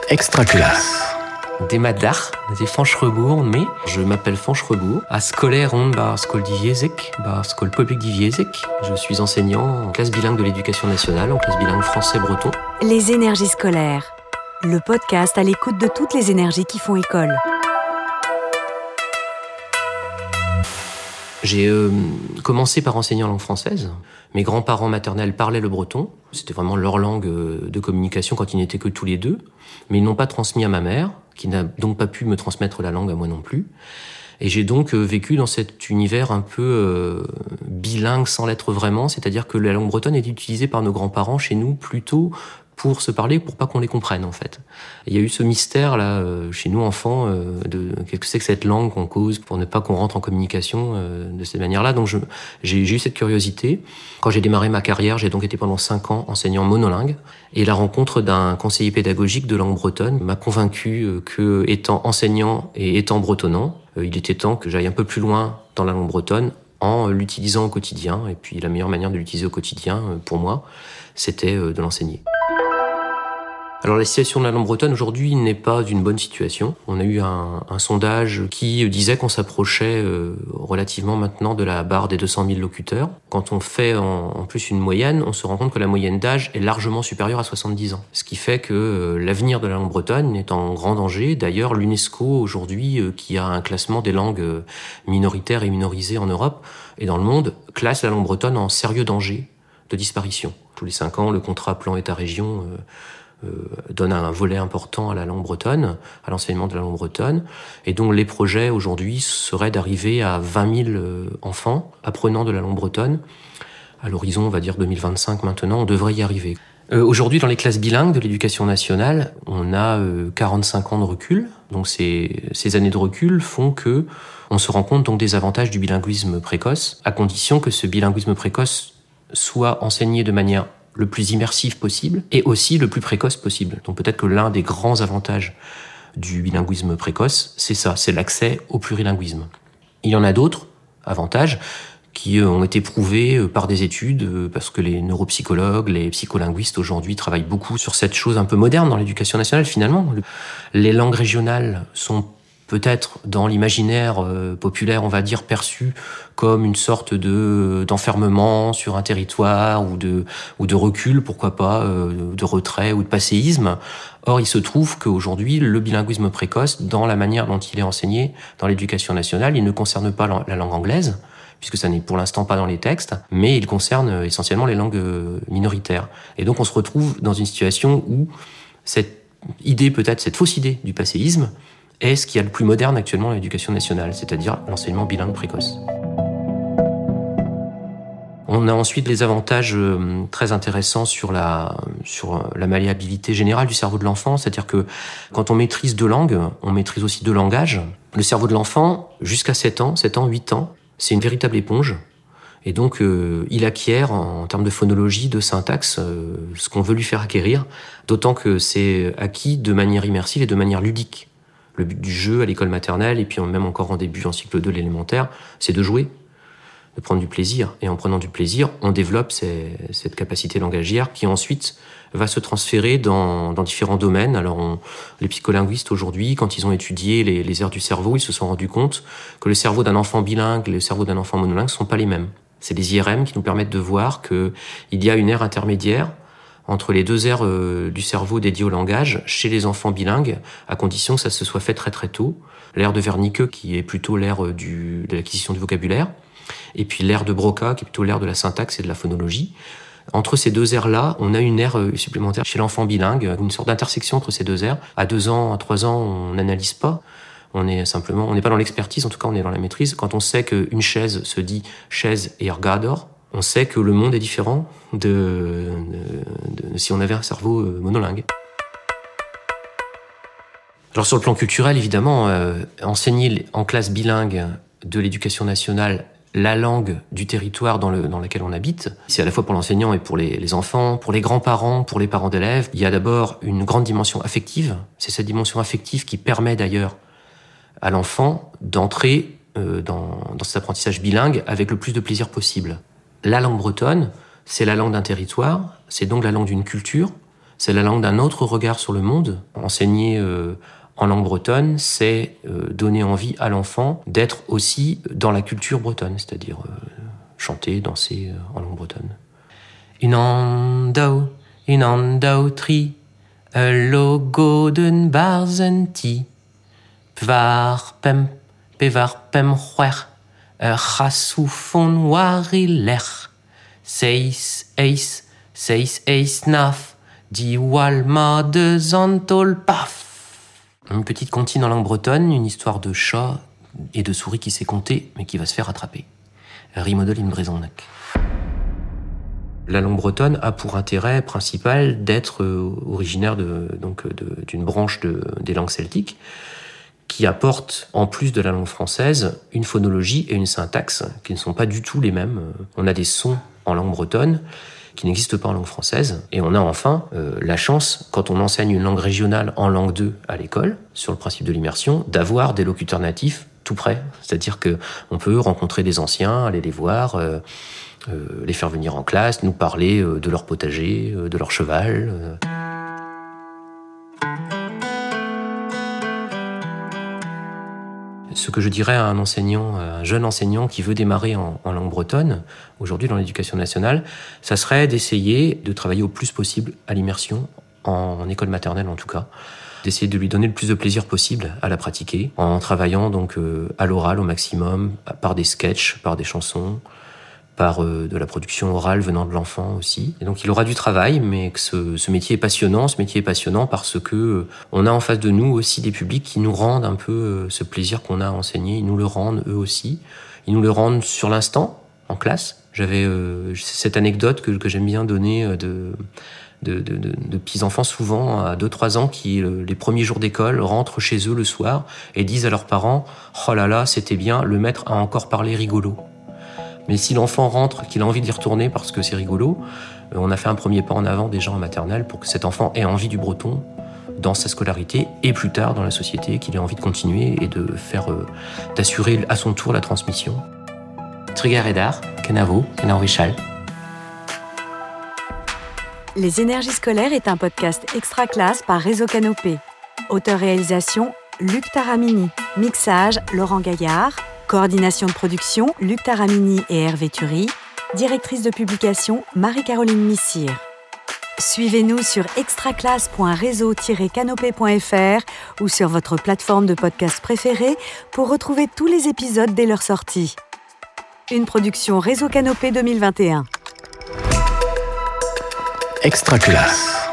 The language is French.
Extraclasse. Des madar, des Fancherebourg, mais je m'appelle Fancherebourg. À Scolaire on bar Skol Diviesek, bar Skol Public Diviesek. Je suis enseignant en classe bilingue de l'éducation nationale, en classe bilingue français-breton. Les énergies scolaires, le podcast à l'écoute de toutes les énergies qui font école. J'ai commencé par enseigner en langue française. Mes grands-parents maternels parlaient le breton. C'était vraiment leur langue de communication quand ils n'étaient que tous les deux. Mais ils n'ont pas transmis à ma mère, qui n'a donc pas pu me transmettre la langue à moi non plus. Et j'ai donc vécu dans cet univers un peu bilingue sans l'être vraiment. C'est-à-dire que la langue bretonne est utilisée par nos grands-parents chez nous plutôt pour se parler, pour pas qu'on les comprenne en fait. Il y a eu ce mystère là chez nous enfants de qu'est-ce que c'est que cette langue qu'on cause pour ne pas qu'on rentre en communication de cette manière-là. Donc j'ai eu cette curiosité. Quand j'ai démarré ma carrière, j'ai donc été pendant 5 ans enseignant monolingue et la rencontre d'un conseiller pédagogique de langue bretonne m'a convaincu que étant enseignant et étant bretonnant, il était temps que j'aille un peu plus loin dans la langue bretonne en l'utilisant au quotidien. Et puis la meilleure manière de l'utiliser au quotidien pour moi, c'était de l'enseigner. Alors la situation de la langue bretonne aujourd'hui n'est pas une bonne situation. On a eu un sondage qui disait qu'on s'approchait relativement maintenant de la barre des 200 000 locuteurs. Quand on fait en plus une moyenne, on se rend compte que la moyenne d'âge est largement supérieure à 70 ans. Ce qui fait que l'avenir de la langue bretonne est en grand danger. D'ailleurs, l'UNESCO aujourd'hui, qui a un classement des langues minoritaires et minorisées en Europe et dans le monde, classe la langue bretonne en sérieux danger de disparition. Tous les 5 ans, le contrat plan État-région donne un volet important à la langue bretonne, à l'enseignement de la langue bretonne. Et donc les projets aujourd'hui seraient d'arriver à 20 000 enfants apprenant de la langue bretonne. À l'horizon, on va dire 2025 maintenant, on devrait y arriver. Aujourd'hui, dans les classes bilingues de l'éducation nationale, on a 45 ans de recul. Donc ces années de recul font que on se rend compte donc des avantages du bilinguisme précoce, à condition que ce bilinguisme précoce soit enseigné de manière le plus immersif possible et aussi le plus précoce possible. Donc peut-être que l'un des grands avantages du bilinguisme précoce, c'est ça, c'est l'accès au plurilinguisme. Il y en a d'autres avantages qui ont été prouvés par des études, parce que les neuropsychologues, les psycholinguistes aujourd'hui travaillent beaucoup sur cette chose un peu moderne dans l'éducation nationale finalement. Les langues régionales sont peut-être dans l'imaginaire populaire, on va dire, perçu comme une sorte d'enfermement sur un territoire ou de recul, pourquoi pas, de retrait ou de passéisme. Or, il se trouve qu'aujourd'hui, le bilinguisme précoce, dans la manière dont il est enseigné dans l'éducation nationale, il ne concerne pas la langue anglaise, puisque ça n'est pour l'instant pas dans les textes, mais il concerne essentiellement les langues minoritaires. Et donc, on se retrouve dans une situation où cette idée, peut-être cette fausse idée du passéisme, est ce qu'il y a le plus moderne actuellement dans l'éducation nationale, c'est-à-dire l'enseignement bilingue précoce. On a ensuite les avantages très intéressants sur la malléabilité générale du cerveau de l'enfant, c'est-à-dire que quand on maîtrise 2 langues, on maîtrise aussi 2 langages. Le cerveau de l'enfant, jusqu'à 7 ans, 8 ans, c'est une véritable éponge. Et donc, il acquiert, en termes de phonologie, de syntaxe, ce qu'on veut lui faire acquérir, d'autant que c'est acquis de manière immersive et de manière ludique. Le but du jeu à l'école maternelle, et puis même encore en début, en cycle 2 de l'élémentaire, c'est de jouer, de prendre du plaisir. Et en prenant du plaisir, on développe cette capacité langagière qui ensuite va se transférer dans différents domaines. Alors les psycholinguistes aujourd'hui, quand ils ont étudié les aires du cerveau, ils se sont rendus compte que le cerveau d'un enfant bilingue et le cerveau d'un enfant monolingue ne sont pas les mêmes. C'est des IRM qui nous permettent de voir qu'il y a une aire intermédiaire entre les 2 aires du cerveau dédiées au langage chez les enfants bilingues, à condition que ça se soit fait très très tôt. L'aire de Wernicke, qui est plutôt l'aire de l'acquisition du vocabulaire, et puis l'aire de Broca, qui est plutôt l'aire de la syntaxe et de la phonologie. Entre ces 2 aires-là, on a une aire supplémentaire chez l'enfant bilingue, une sorte d'intersection entre ces 2 aires. À 2 ans, à 3 ans, on n'analyse pas. On n'est pas dans l'expertise, en tout cas on est dans la maîtrise. Quand on sait qu'une chaise se dit chaise et ergador, on sait que le monde est différent de si on avait un cerveau monolingue. Alors sur le plan culturel, évidemment, enseigner en classe bilingue de l'éducation nationale la langue du territoire dans lequel on habite, c'est à la fois pour l'enseignant et pour les enfants, pour les grands-parents, pour les parents d'élèves. Il y a d'abord une grande dimension affective. C'est cette dimension affective qui permet d'ailleurs à l'enfant d'entrer dans cet apprentissage bilingue avec le plus de plaisir possible. La langue bretonne, c'est la langue d'un territoire, c'est donc la langue d'une culture, c'est la langue d'un autre regard sur le monde. Enseigner en langue bretonne, c'est donner envie à l'enfant d'être aussi dans la culture bretonne, c'est-à-dire chanter, danser en langue bretonne. In andau tri, logo d'un barzenti, pevar pem huer, chasoufon wariler, seis eis naf, di walma de zantol paf. Une petite comptine en langue bretonne, une histoire de chat et de souris qui s'est comptée, mais qui va se faire attraper. Rimodel in Brezonnac. La langue bretonne a pour intérêt principal d'être originaire d'une branche des langues celtiques qui apporte, en plus de la langue française, une phonologie et une syntaxe qui ne sont pas du tout les mêmes. On a des sons en langue bretonne qui n'existent pas en langue française. Et on a enfin la chance, quand on enseigne une langue régionale en langue 2 à l'école, sur le principe de l'immersion, d'avoir des locuteurs natifs tout près. C'est-à-dire qu'on peut rencontrer des anciens, aller les voir, les faire venir en classe, nous parler de leur potager, de leur cheval. Ce que je dirais à un jeune enseignant qui veut démarrer en langue bretonne, aujourd'hui dans l'éducation nationale, ça serait d'essayer de travailler au plus possible à l'immersion, en école maternelle en tout cas, d'essayer de lui donner le plus de plaisir possible à la pratiquer, en travaillant donc à l'oral au maximum, par des sketchs, par des chansons, par de la production orale venant de l'enfant aussi. Et donc il aura du travail, mais que ce métier est passionnant. Ce métier est passionnant parce que on a en face de nous aussi des publics qui nous rendent un peu ce plaisir qu'on a à enseigner. Ils nous le rendent eux aussi. Ils nous le rendent sur l'instant, en classe. J'avais cette anecdote que j'aime bien donner de petits enfants, souvent à 2-3 ans, qui les premiers jours d'école rentrent chez eux le soir et disent à leurs parents « Oh là là, c'était bien, le maître a encore parlé rigolo ». Mais si l'enfant rentre, qu'il a envie d'y retourner parce que c'est rigolo, on a fait un premier pas en avant déjà en maternelle pour que cet enfant ait envie du breton dans sa scolarité et plus tard dans la société, qu'il ait envie de continuer et d'assurer à son tour la transmission. Trigaredar, Kenavo, Kenarvichal. Les énergies scolaires est un podcast extra classe par Réseau Canopé. Auteur-réalisation, Luc Taramini. Mixage, Laurent Gaillard. Coordination de production, Luc Taramini et Hervé Thury. Directrice de publication, Marie-Caroline Missire. Suivez-nous sur extraclasse.réseau-canopé.fr ou sur votre plateforme de podcast préférée pour retrouver tous les épisodes dès leur sortie. Une production Réseau Canopé 2021. Extraclasse.